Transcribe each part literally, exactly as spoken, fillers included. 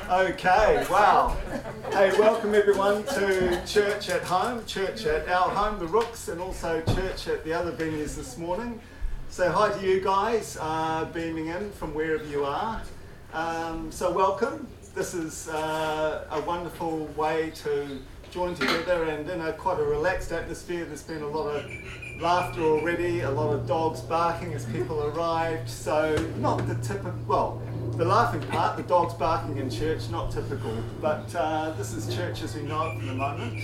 Okay, wow. Hey, welcome everyone to church at home, church at our home, the Rooks, and also church at the other venues this morning. So hi to you guys uh, beaming in from wherever you are. Um, so welcome. This is uh, a wonderful way to join together and in a quite a relaxed atmosphere. There's been a lot of laughter already, a lot of dogs barking as people arrived. So not the typical, well, the laughing part, the dogs barking in church, not typical, but uh, this is church as we know it for the moment.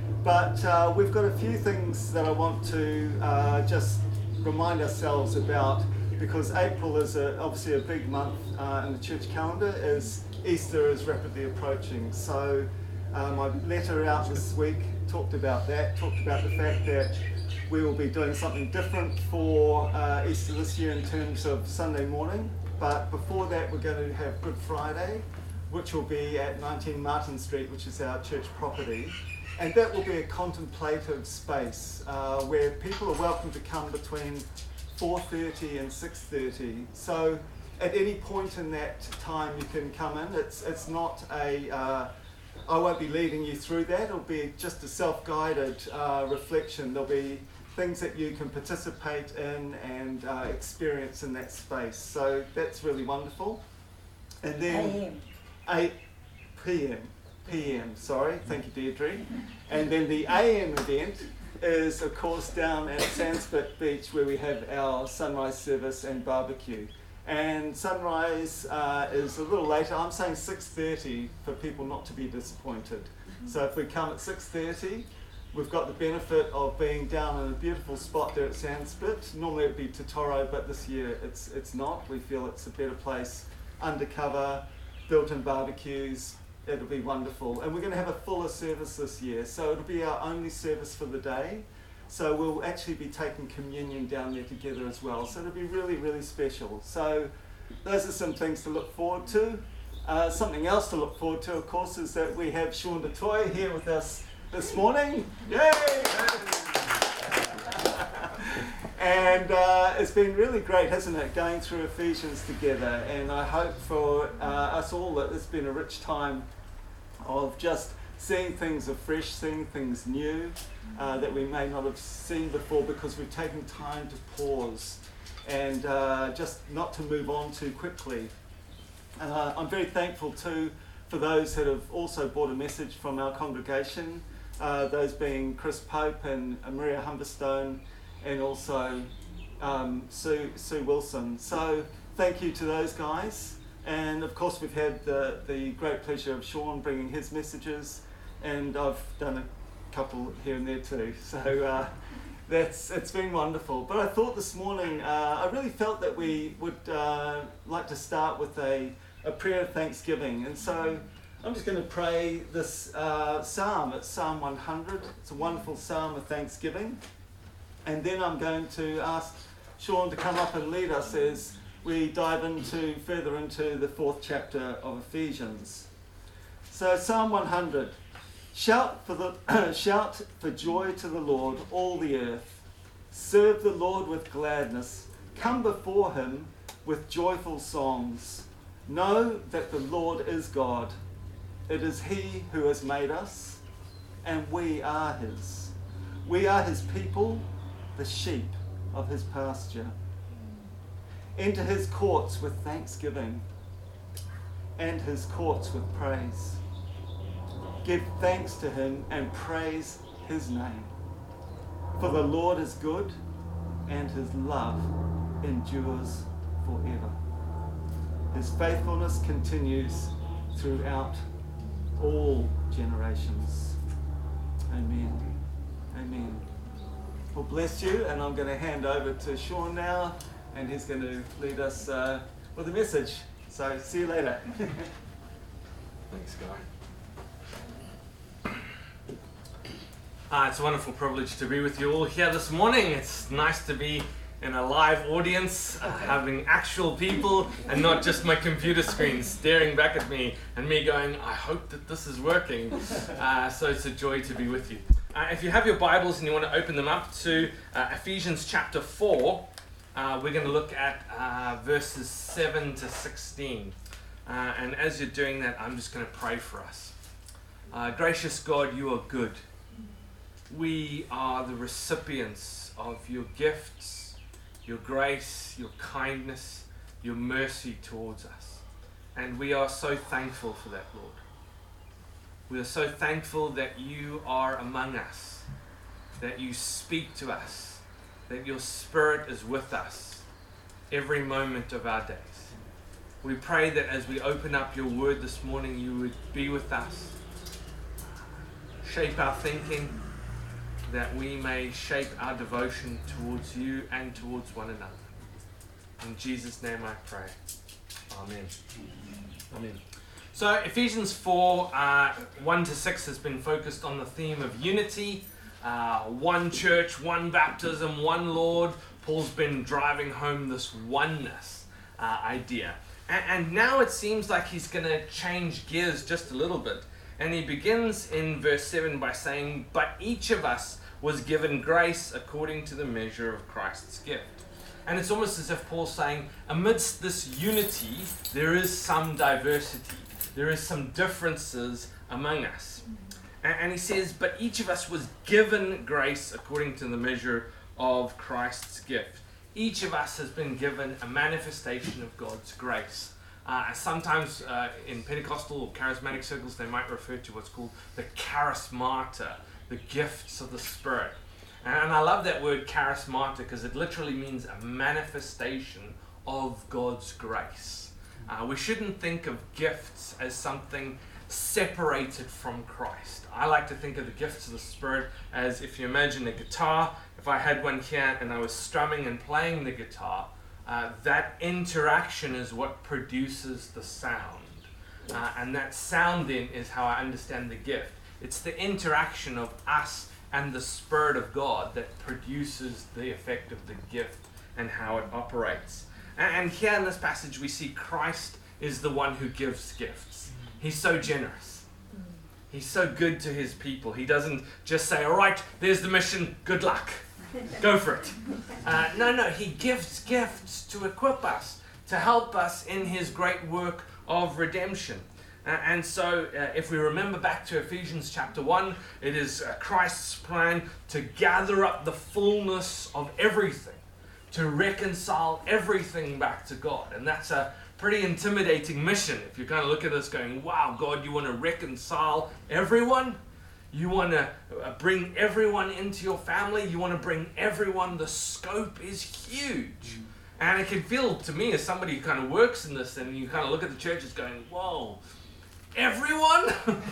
But uh, we've got a few things that I want to uh, just remind ourselves about, because April is a, obviously a big month uh, in the church calendar, as Easter is rapidly approaching. So uh, my letter out this week talked about that, talked about the fact that we will be doing something different for uh, Easter this year in terms of Sunday morning. But before that, we're going to have Good Friday, which will be at nineteen Martin Street, which is our church property. And that will be a contemplative space uh, where people are welcome to come between four thirty and six thirty. So at any point in that time, you can come in. It's, it's not a, uh, I won't be leading you through that. It'll be just a self-guided uh, reflection. There'll be things that you can participate in and uh, experience in that space. So that's really wonderful. And then eight p.m. P M, sorry, thank you Deirdre. And then the A M event is of course down at Sandspit Beach, where we have our sunrise service and barbecue. And sunrise uh, is a little later. I'm saying six thirty for people not to be disappointed. So if we come at six thirty, we've got the benefit of being down in a beautiful spot there at Sandspit. Normally it would be Totoro, but this year it's it's not. We feel it's a better place, undercover, built-in barbecues. It'll be wonderful. And we're going to have a fuller service this year. So it'll be our only service for the day. So we'll actually be taking communion down there together as well. So it'll be really, really special. So those are some things to look forward to. Uh, something else to look forward to, of course, is that we have Sean DeToy here with us this morning. Yay! And uh, it's been really great, hasn't it, going through Ephesians together. And I hope for uh, us all that it's been a rich time of just seeing things afresh, seeing things new uh, that we may not have seen before, because we've taken time to pause and uh, just not to move on too quickly. Uh, I'm very thankful too for those that have also brought a message from our congregation, uh, those being Chris Pope and Maria Humberstone, and also um, Sue, Sue Wilson. So thank you to those guys. And of course we've had the, the great pleasure of Sean bringing his messages, and I've done a couple here and there too. So uh, that's it's been wonderful. But I thought this morning, uh, I really felt that we would uh, like to start with a, a prayer of thanksgiving. And so I'm just going to pray this uh, psalm. It's Psalm one hundred. It's a wonderful psalm of thanksgiving. And then I'm going to ask Sean to come up and lead us as we dive into further into the fourth chapter of Ephesians. So Psalm one hundred. Shout for the shout for joy to the Lord, all the earth. Serve the Lord with gladness. Come before him with joyful songs. Know that the Lord is God. It is he who has made us, and we are his. We are his people, the sheep of his pasture. Enter his courts with thanksgiving, and his courts with praise. Give thanks to him and praise his name. For the Lord is good, and his love endures forever. His faithfulness continues throughout all generations. Amen. Amen. Well, bless you, and I'm going to hand over to Sean now, and he's going to lead us uh, with a message. So, see you later. Thanks, Guy. Uh, it's a wonderful privilege to be with you all here this morning. It's nice to be in a live audience, uh, having actual people and not just my computer screen staring back at me and me going, I hope that this is working. Uh, so it's a joy to be with you. Uh, if you have your Bibles and you want to open them up to uh, Ephesians chapter four, uh, we're going to look at uh, verses seven to sixteen. Uh, and as you're doing that, I'm just going to pray for us. Uh, gracious God, you are good. We are the recipients of your gifts, your grace, your kindness, your mercy towards us. And we are so thankful for that, Lord. We are so thankful that you are among us, that you speak to us, that your Spirit is with us every moment of our days. We pray that as we open up your word this morning, you would be with us, shape our thinking, that we may shape our devotion towards you and towards one another. In Jesus' name I pray. Amen. Amen. So Ephesians four, uh, one to six has been focused on the theme of unity, uh, one church, one baptism, one Lord. Paul's been driving home this oneness uh, idea. And, and now it seems like he's going to change gears just a little bit. And he begins in verse seven by saying, "But each of us was given grace according to the measure of Christ's gift." And it's almost as if Paul's saying, amidst this unity, there is some diversity. There is some differences among us. And, and he says, but each of us was given grace according to the measure of Christ's gift. Each of us has been given a manifestation of God's grace. Uh, sometimes uh, in Pentecostal or charismatic circles, they might refer to what's called the charismata, the gifts of the Spirit. And I love that word charismata because it literally means a manifestation of God's grace. Uh, we shouldn't think of gifts as something separated from Christ. I like to think of the gifts of the Spirit as, if you imagine a guitar, if I had one here and I was strumming and playing the guitar, uh, that interaction is what produces the sound. Uh, and that sound then is how I understand the gift. It's the interaction of us and the Spirit of God that produces the effect of the gift and how it operates. And, and here in this passage we see Christ is the one who gives gifts. He's so generous. He's so good to his people. He doesn't just say, all right, there's the mission, good luck. Go for it. Uh, no, no, he gives gifts to equip us, to help us in his great work of redemption. Uh, and so uh, if we remember back to Ephesians chapter one, it is uh, Christ's plan to gather up the fullness of everything, to reconcile everything back to God. And that's a pretty intimidating mission. If you kind of look at this going, wow, God, you want to reconcile everyone? You want to uh, bring everyone into your family? You want to bring everyone? The scope is huge. And it can feel to me as somebody who kind of works in this, and you kind of look at the churches going, whoa, everyone?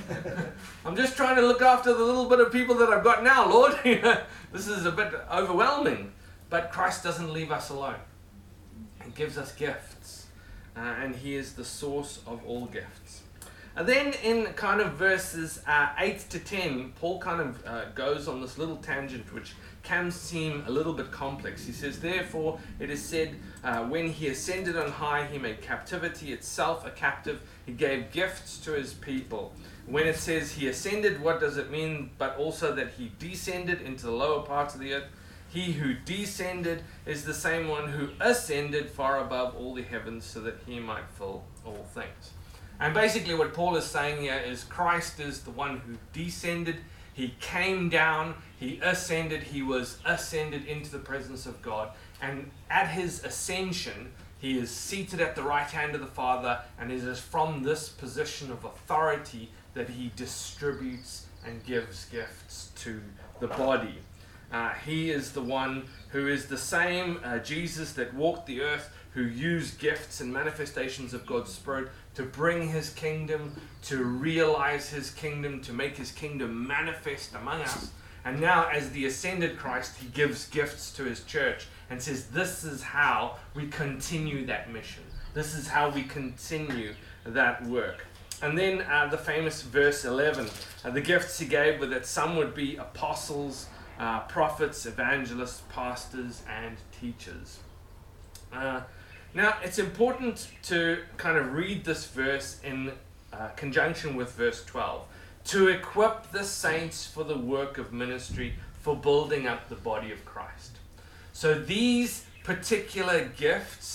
I'm just trying to look after the little bit of people that I've got now, Lord. This is a bit overwhelming. But Christ doesn't leave us alone. He gives us gifts. Uh, and he is the source of all gifts. And then in kind of verses uh, eight to ten, Paul kind of uh, goes on this little tangent which can seem a little bit complex. He says, therefore, it is said, uh, when he ascended on high, he made captivity itself a captive. He gave gifts to his people. When it says he ascended, what does it mean? But also that he descended into the lower parts of the earth. He who descended is the same one who ascended far above all the heavens so that he might fill all things. And basically what Paul is saying here is Christ is the one who descended. He came down, he ascended, he was ascended into the presence of God. And at his ascension, he is seated at the right hand of the Father, and it is from this position of authority that he distributes and gives gifts to the body. Uh, he is the one who is the same uh, Jesus that walked the earth, who used gifts and manifestations of God's Spirit to bring his kingdom, to realize his kingdom, to make his kingdom manifest among us. And now as the ascended Christ, he gives gifts to his church and says, this is how we continue that mission. This is how we continue that work. And then uh, the famous verse eleven, uh, the gifts he gave were that some would be apostles, uh, prophets, evangelists, pastors, and teachers. Uh, now, it's important to kind of read this verse in uh, conjunction with verse twelve. To equip the saints for the work of ministry, for building up the body of Christ. So these particular gifts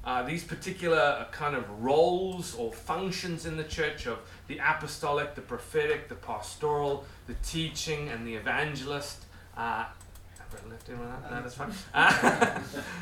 uh, these particular kind of roles or functions in the church of the apostolic, the prophetic, the pastoral, the teaching, and the evangelist. Uh, have I left anyone out? No, that's fine. Uh,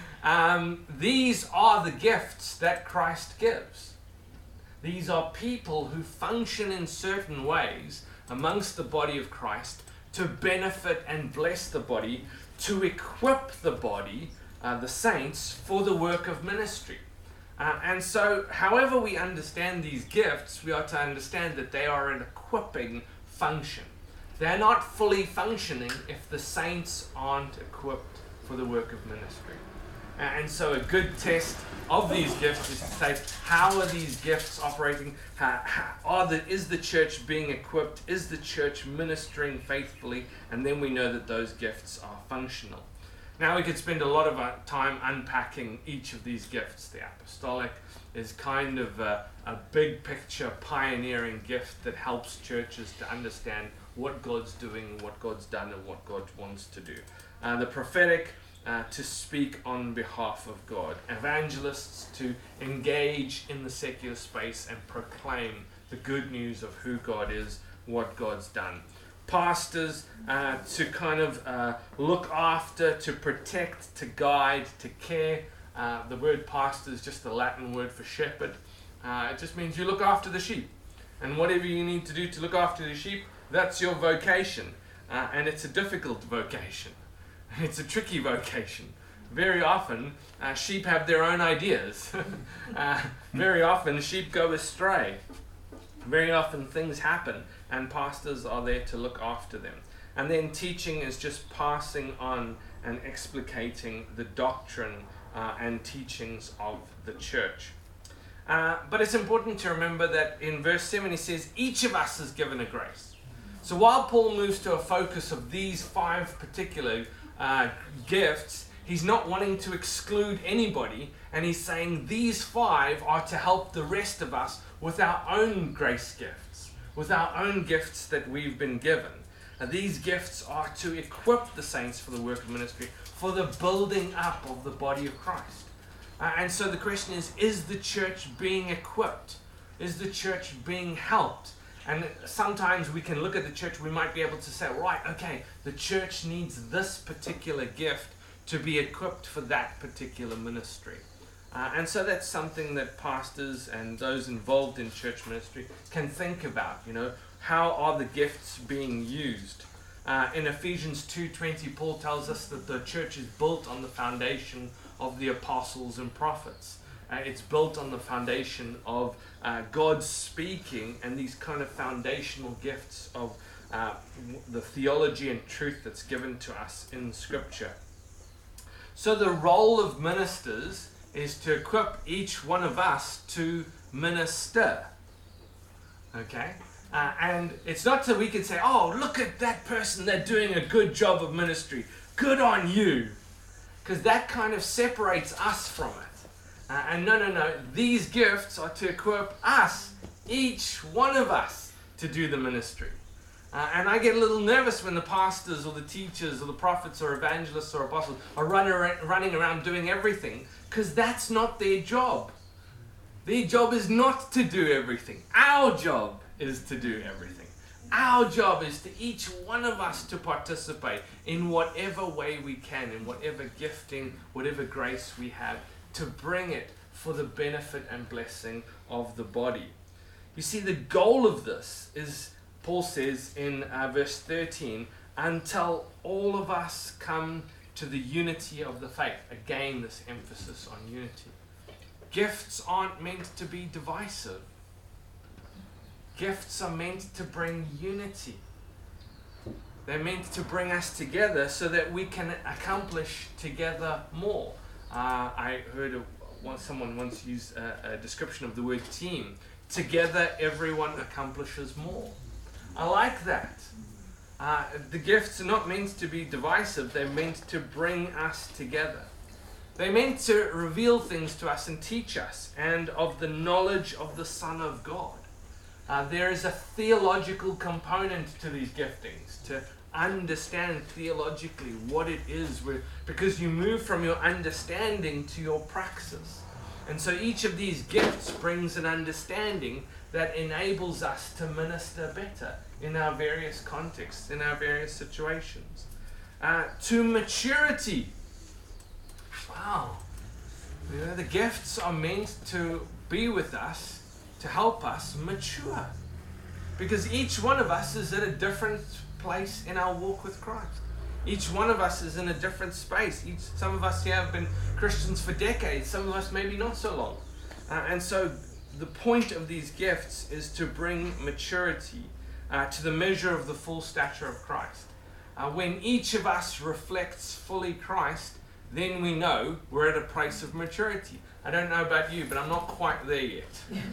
um, these are the gifts that Christ gives. These are people who function in certain ways amongst the body of Christ to benefit and bless the body, to equip the body, uh, the saints, for the work of ministry. Uh, and so, however we understand these gifts, we are to understand that they are an equipping function. They're not fully functioning if the saints aren't equipped for the work of ministry. Uh, and so a good test of these gifts is to say, how are these gifts operating? How, how, are the, is the church being equipped? Is the church ministering faithfully? And then we know that those gifts are functional. Now we could spend a lot of our time unpacking each of these gifts. The apostolic is kind of a, a big picture pioneering gift that helps churches to understand what God's doing, what God's done, and what God wants to do. Uh, the prophetic, uh, to speak on behalf of God. Evangelists, to engage in the secular space and proclaim the good news of who God is, what God's done. Pastors, uh, to kind of uh, look after, to protect, to guide, to care. Uh, the word pastor is just the Latin word for shepherd. Uh, it just means you look after the sheep. And whatever you need to do to look after the sheep, that's your vocation. Uh, and it's a difficult vocation. It's a tricky vocation. Very often, uh, sheep have their own ideas. uh, very often, sheep go astray. Very often, things happen, and pastors are there to look after them. And then teaching is just passing on and explicating the doctrine uh, and teachings of the church. Uh, but it's important to remember that in verse seven he says, each of us is given a grace. So while Paul moves to a focus of these five particular uh, gifts, he's not wanting to exclude anybody, and he's saying these five are to help the rest of us with our own grace gifts, with our own gifts that we've been given. And these gifts are to equip the saints for the work of ministry, for the building up of the body of Christ. Uh, and so the question is, is the church being equipped? Is the church being helped? And sometimes we can look at the church, we might be able to say, right, okay, the church needs this particular gift to be equipped for that particular ministry. Uh, and so that's something that pastors and those involved in church ministry can think about. You know, how are the gifts being used? Uh, in Ephesians two twenty, Paul tells us that the church is built on the foundation of the apostles and prophets. Uh, it's built on the foundation of uh, God speaking and these kind of foundational gifts of uh, the theology and truth that's given to us in Scripture. So the role of ministers is to equip each one of us to minister. Okay? Uh, and it's not so we can say, oh, look at that person, they're doing a good job of ministry. Good on you. Because that kind of separates us from it. Uh, and no, no, no. These gifts are to equip us, each one of us, to do the ministry. Uh, and I get a little nervous when the pastors or the teachers or the prophets or evangelists or apostles are run ar- running around doing everything, because that's not their job. Their job is not to do everything. Our job is to do everything. Our job is to each one of us to participate in whatever way we can, in whatever gifting, whatever grace we have, to bring it for the benefit and blessing of the body. You see, the goal of this is, Paul says in uh, verse thirteen, until all of us come to the unity of the faith. Again, this emphasis on unity. Gifts aren't meant to be divisive. Gifts are meant to bring unity. They're meant to bring us together so that we can accomplish together more. Uh, I heard a, once someone once used a, a description of the word team. Together, everyone accomplishes more. I like that. Uh, the gifts are not meant to be divisive. They're meant to bring us together. They're meant to reveal things to us and teach us, and of the knowledge of the Son of God. Uh, there is a theological component to these giftings, to understand theologically what it is, because you move from your understanding to your praxis. And so each of these gifts brings an understanding that enables us to minister better in our various contexts, in our various situations. Uh, to maturity. Wow. You know, the gifts are meant to be with us, to help us mature. Because each one of us is at a different place in our walk with Christ. Each one of us is in a different space. Each, some of us here have been Christians for decades, some of us maybe not so long. Uh, and so the point of these gifts is to bring maturity uh, to the measure of the full stature of Christ. Uh, when each of us reflects fully Christ, then we know we're at a place of maturity. I don't know about you, but I'm not quite there yet.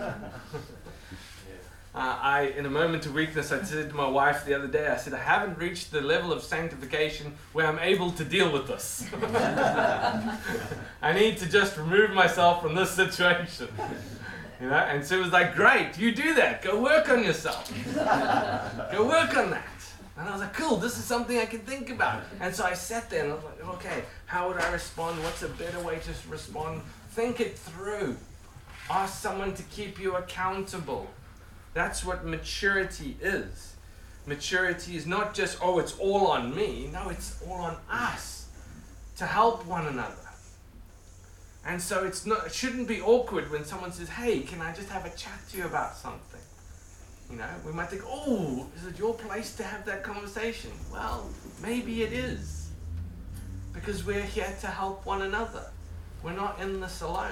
Uh, I, in a moment of weakness, I said to my wife the other day, I said, I haven't reached the level of sanctification where I'm able to deal with this. I need to just remove myself from this situation. You know? And so it was like, great, you do that. Go work on yourself. Go work on that. And I was like, cool, this is something I can think about. And so I sat there and I was like, okay, how would I respond? What's a better way to respond? Think it through. Ask someone to keep you accountable. That's what maturity is. Maturity is not just, oh, it's all on me. No, it's all on us to help one another. And so it's not, it shouldn't be awkward when someone says, hey, can I just have a chat to you about something? You know, we might think, oh, is it your place to have that conversation? Well, maybe it is. Because we're here to help one another. We're not in this alone.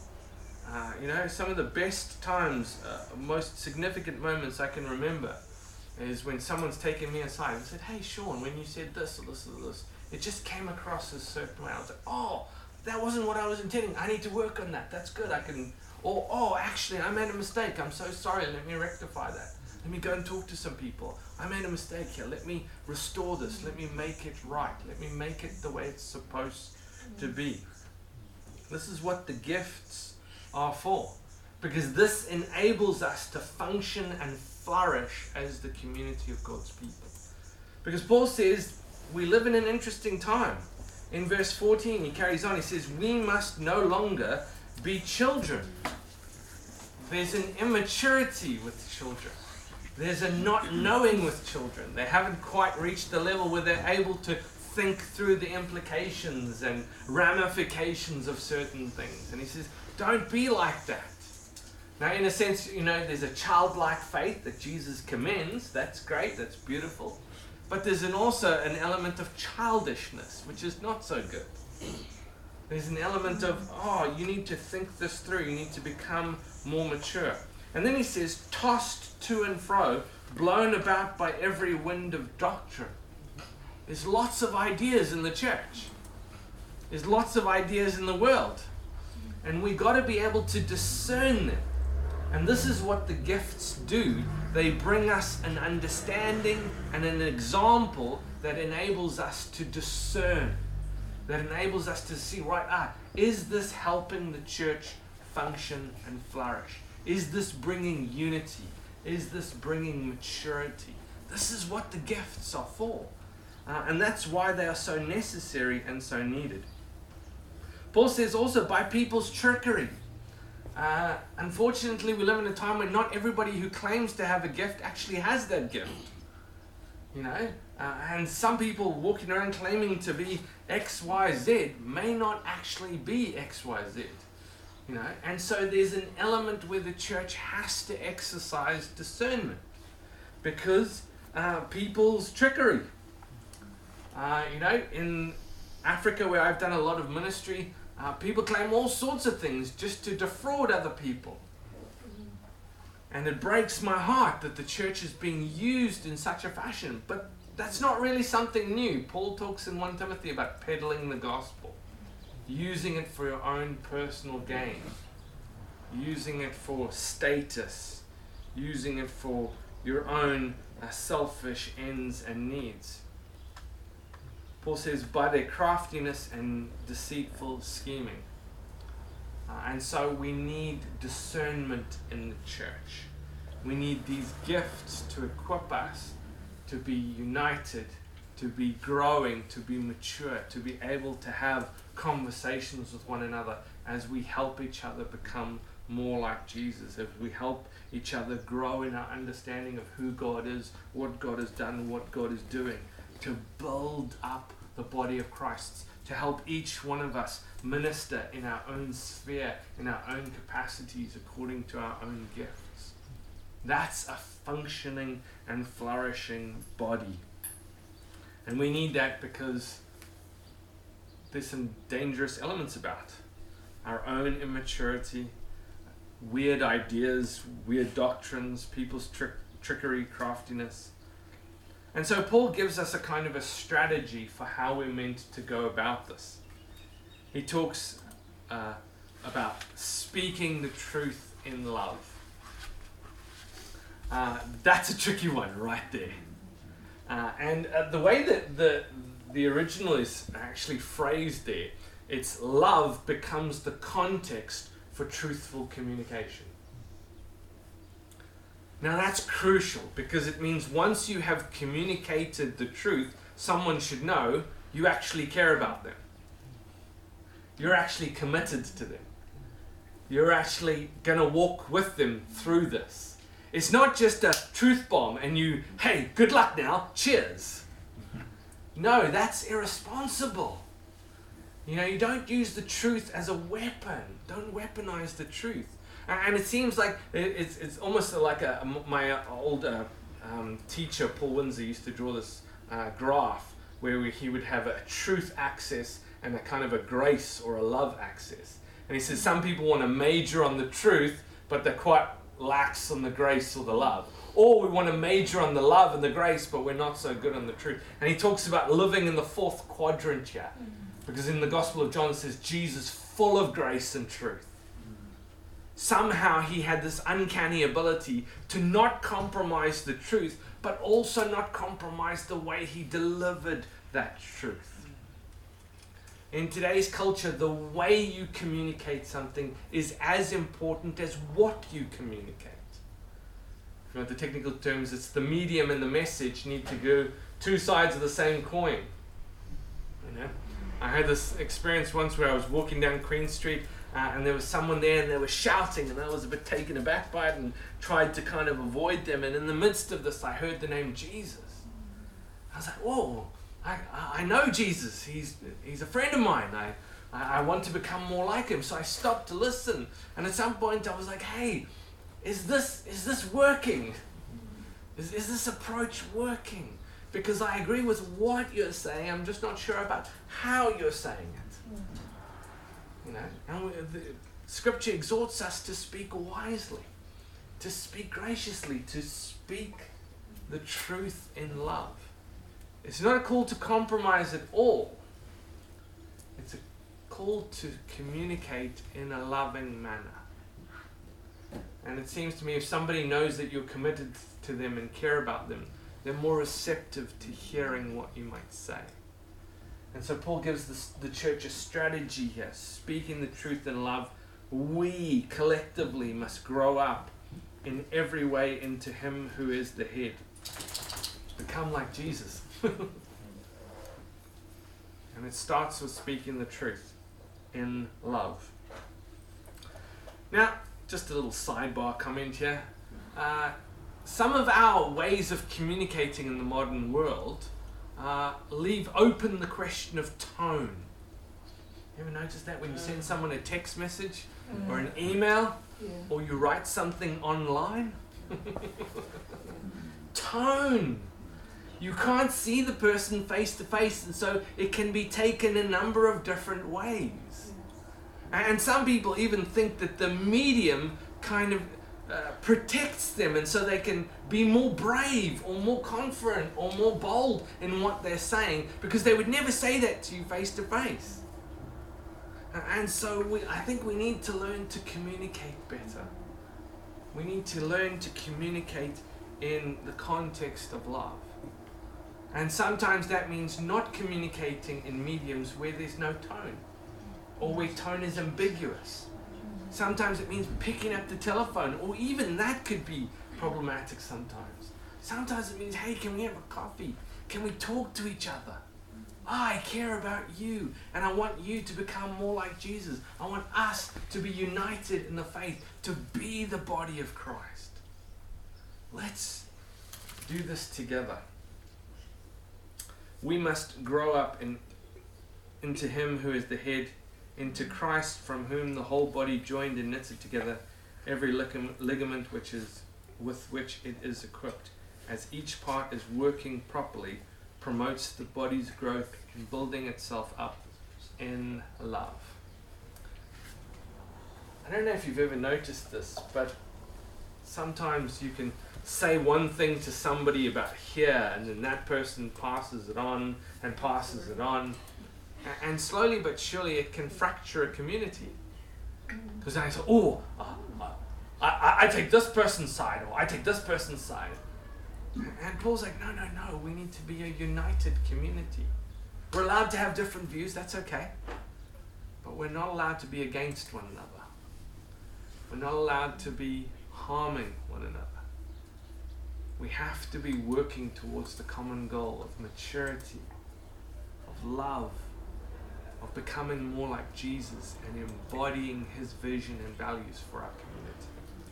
Uh, you know, some of the best times, uh, most significant moments I can remember is when someone's taken me aside and said, hey, Sean, when you said this or this or this, it just came across as a certain way. I was like, oh, that wasn't what I was intending. I need to work on that. That's good. I can, or, oh, actually, I made a mistake. I'm so sorry. Let me rectify that. Let me go and talk to some people. I made a mistake here. Let me restore this. Let me make it right. Let me make it the way it's supposed to be. This is what the gifts are for, because this enables us to function and flourish as the community of God's people. Because Paul says we live in an interesting time. In verse fourteen, he carries on, he says, we must no longer be children. There's an immaturity with children. There's a not knowing with children. They haven't quite reached the level where they're able to think through the implications and ramifications of certain things. And he says, don't be like that. Now, in a sense, you know, there's a childlike faith that Jesus commends. That's great. That's beautiful. But there's an also an element of childishness, which is not so good. There's an element of, oh, you need to think this through. You need to become more mature. And then he says, tossed to and fro, blown about by every wind of doctrine. There's lots of ideas in the church. There's lots of ideas in the world. And we got to be able to discern them. And this is what the gifts do. They bring us an understanding and an example that enables us to discern. That enables us to see, right, ah, is this helping the church function and flourish? Is this bringing unity? Is this bringing maturity? This is what the gifts are for. Uh, and that's why they are so necessary and so needed. Paul says also by people's trickery. Uh, unfortunately, we live in a time when not everybody who claims to have a gift actually has that gift. You know, uh, and some people walking around claiming to be X, Y, Z may not actually be X, Y, Z. You know, and so there's an element where the church has to exercise discernment because uh, people's trickery. Uh, you know, in Africa, where I've done a lot of ministry, uh, people claim all sorts of things just to defraud other people. And it breaks my heart that the church is being used in such a fashion. But that's not really something new. Paul talks in First Timothy about peddling the gospel, using it for your own personal gain, using it for status, using it for your own uh, selfish ends and needs. Paul says, by their craftiness and deceitful scheming. Uh, and so we need discernment in the church. We need these gifts to equip us to be united to be growing, to be mature, to be able to have conversations with one another as we help each other become more like Jesus, as we help each other grow in our understanding of who God is, what God has done, what God is doing, to build up the body of Christ, to help each one of us minister in our own sphere, in our own capacities, according to our own gifts. That's a functioning and flourishing body. And we need that because there's some dangerous elements about it. Our own immaturity, weird ideas, weird doctrines, people's trick, trickery, craftiness. And so Paul gives us a kind of a strategy for how we're meant to go about this. He talks uh, about speaking the truth in love. Uh, that's a tricky one right there. Uh, and uh, the way that the, the original is actually phrased there, it's love becomes the context for truthful communication. Now that's crucial because it means once you have communicated the truth, someone should know you actually care about them. You're actually committed to them. You're actually going to walk with them through this. It's not just a truth bomb and you, hey, good luck now, cheers. No, that's irresponsible. You know, you don't use the truth as a weapon. Don't weaponize the truth. And it seems like it's it's almost like a, my old uh, um, teacher, Paul Windsor, used to draw this uh, graph where we, he would have a truth axis and a kind of a grace or a love axis. And he says some people want to major on the truth, but they're quite lax on the grace or the love. Or we want to major on the love and the grace, but we're not so good on the truth. And he talks about living in the fourth quadrant here. Because in the Gospel of John it says Jesus full of grace and truth. Somehow he had this uncanny ability to not compromise the truth, but also not compromise the way he delivered that truth. In today's culture, the way you communicate something is as important as what you communicate. You know, the technical terms, it's the medium and the message need to go two sides of the same coin. You know, I had this experience once where I was walking down Queen Street uh, and there was someone there and they were shouting and I was a bit taken aback by it and tried to kind of avoid them, and in the midst of this I heard the name Jesus. I was like, whoa, I, I know Jesus, he's he's a friend of mine, I, I want to become more like him. So I stopped to listen, and at some point I was like, hey, is this is this working? Is, is this approach working? Because I agree with what you're saying, I'm just not sure about how you're saying it. You know, and we, the Scripture exhorts us to speak wisely, to speak graciously, to speak the truth in love. It's not a call to compromise at all. It's a call to communicate in a loving manner. And it seems to me if somebody knows that you're committed to them and care about them, they're more receptive to hearing what you might say. And so Paul gives this, the church a strategy here, speaking the truth in love. We collectively must grow up in every way into him who is the head. Become like Jesus. And it starts with speaking the truth in love. Now, just a little sidebar comment here. Uh, some of our ways of communicating in the modern world uh, leave open the question of tone. You ever notice that when you send someone a text message mm. or an email yeah. or you write something online? Tone. You can't see the person face to face, and so it can be taken a number of different ways. And some people even think that the medium kind of uh, protects them, and so they can be more brave or more confident or more bold in what they're saying, because they would never say that to you face to face. And so we, I think we need to learn to communicate better. We need to learn to communicate in the context of love. And sometimes that means not communicating in mediums where there's no tone, or where tone is ambiguous. Sometimes it means picking up the telephone, or even that could be problematic sometimes. Sometimes it means, hey, can we have a coffee? Can we talk to each other? I care about you, and I want you to become more like Jesus. I want us to be united in the faith, to be the body of Christ. Let's do this together. We must grow up in, into Him who is the head, into Christ, from whom the whole body joined and knitted together, every ligament which is with which it is equipped, as each part is working properly, promotes the body's growth and building itself up in love. I don't know if you've ever noticed this, but sometimes you can say one thing to somebody about here, and then that person passes it on and passes it on, and slowly but surely it can fracture a community. Because I say, oh, uh, uh, I, I take this person's side, or I take this person's side. And Paul's like, no, no, no, we need to be a united community. We're allowed to have different views, that's okay. But we're not allowed to be against one another. We're not allowed to be harming one another. We have to be working towards the common goal of maturity, of love, of becoming more like Jesus and embodying His vision and values for our community.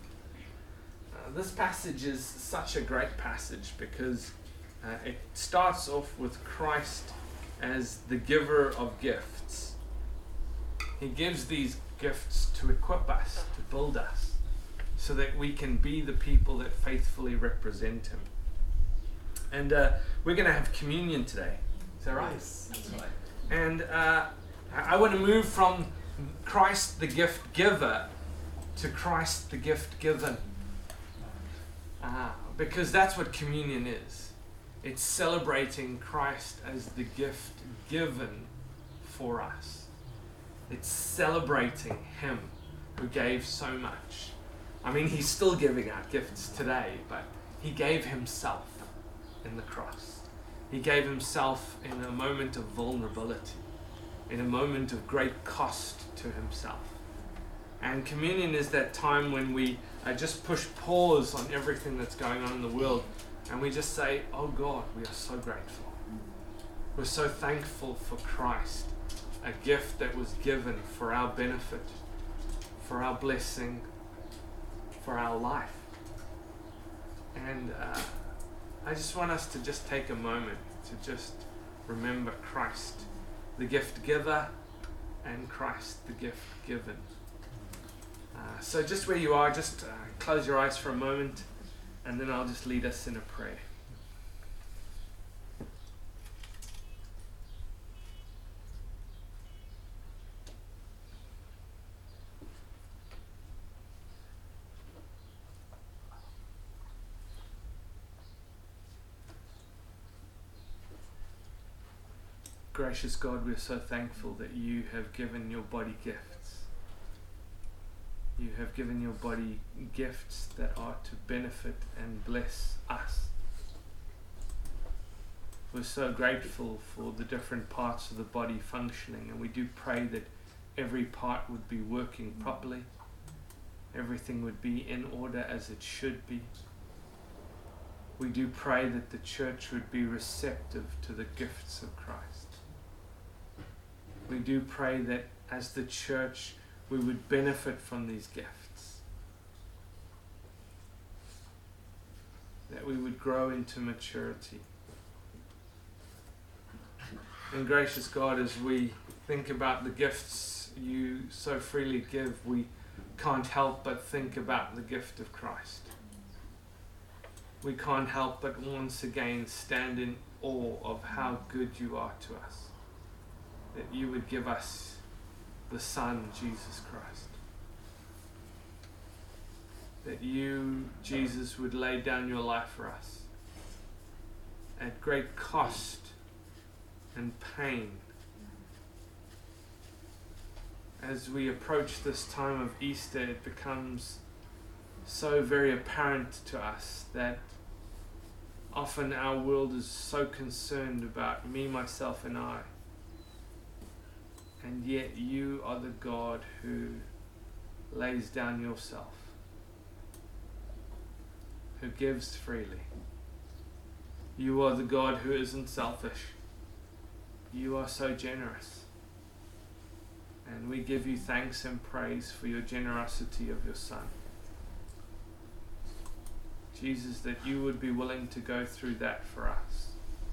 Uh, this passage is such a great passage because uh, it starts off with Christ as the giver of gifts. He gives these gifts to equip us, to build us, so that we can be the people that faithfully represent Him. And uh, we're going to have communion today. Is that right? Yes, that's right. And uh, I want to move from Christ the gift giver to Christ the gift given. Uh, because that's what communion is. It's celebrating Christ as the gift given for us. It's celebrating Him who gave so much. I mean, He's still giving out gifts today, but He gave Himself in the cross. He gave Himself in a moment of vulnerability, in a moment of great cost to Himself. And communion is that time when we uh, just push pause on everything that's going on in the world, and we just say, oh God, we are so grateful. We're so thankful for Christ, a gift that was given for our benefit, for our blessing, for our life. And uh, I just want us to just take a moment to just remember Christ, the gift giver, and Christ, the gift given. Uh, so just where you are, just uh, close your eyes for a moment, and then I'll just lead us in a prayer. Gracious God, we're so thankful that You have given Your body gifts. You have given Your body gifts that are to benefit and bless us. We're so grateful for the different parts of the body functioning, and we do pray that every part would be working properly, everything would be in order as it should be. We do pray that the church would be receptive to the gifts of Christ. We do pray that as the church we would benefit from these gifts, that we would grow into maturity. And gracious God, as we think about the gifts You so freely give, we can't help but think about the gift of Christ. We can't help but once again stand in awe of how good You are to us, that You would give us the Son, Jesus Christ. That You, Jesus, would lay down Your life for us at great cost and pain. As we approach this time of Easter, it becomes so very apparent to us that often our world is so concerned about me, myself, and I. And yet You are the God who lays down Yourself, who gives freely, You are the God who isn't selfish. You are so generous. And we give you thanks and praise for your generosity of your Son. Jesus, that you would be willing to go through that for us.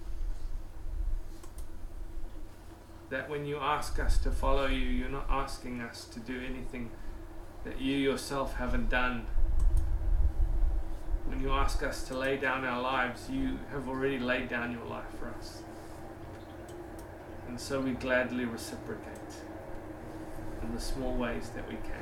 That when you ask us to follow you, you're not asking us to do anything that you yourself haven't done. When you ask us to lay down our lives, you have already laid down your life for us. And so we gladly reciprocate in the small ways that we can.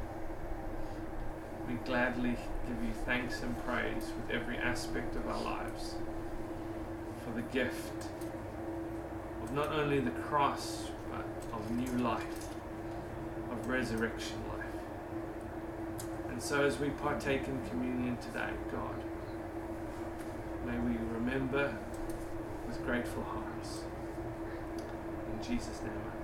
We gladly give you thanks and praise with every aspect of our lives for the gift of not only the cross, but of new life, of resurrection life. And so as we partake in communion today, God, may we remember with grateful hearts. In Jesus' name.